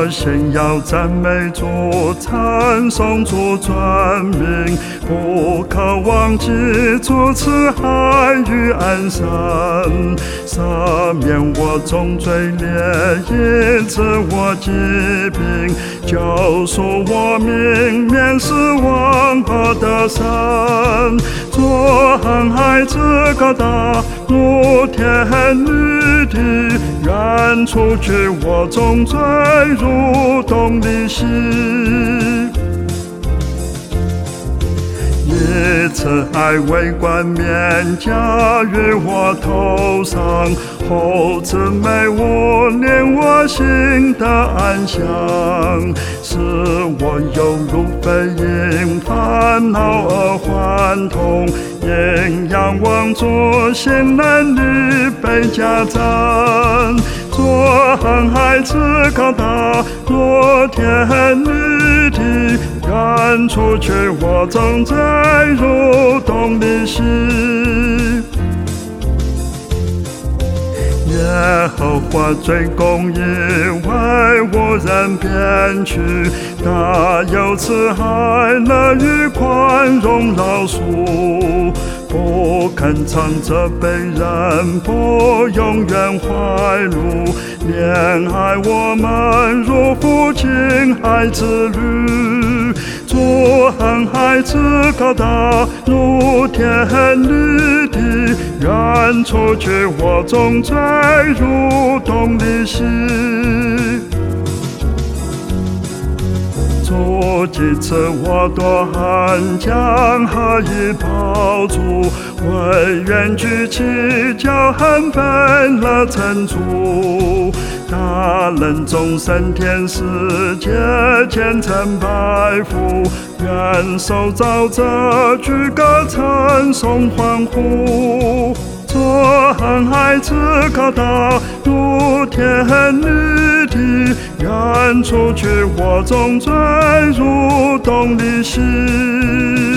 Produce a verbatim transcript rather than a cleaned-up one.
我先要赞美主，찬颂主尊名，不可忘记主慈爱与安生，赦免我众罪孽，医治我疾病，救赎我命，免死亡和得生。主恩爱之高大，如天与地，愿除去我众罪，如东离西。以慈爱为冠冕，加于我头上，厚慈美物，令我心得安详，使我犹如飞鹰，烦恼而欢痛，因仰望主，心能力被加增。主恩爱之高大，如天与地，愿除去我众罪，如东离西。耶和华最公义，为无人编曲，大有慈爱，乐于宽容饶恕，不肯常责备人，不永远怀怒，怜爱我们如父亲爱子女。主恩爱之高大，如天与地，愿除去我众罪，如东离西。主既赐我多恩，将何以报主？唯愿举起，叫恨分了惩处。大人众生天使，皆虔诚拜服，愿受造者举歌称颂欢呼。主恩爱之高大，如天与地，愿除去我众罪，如东离西。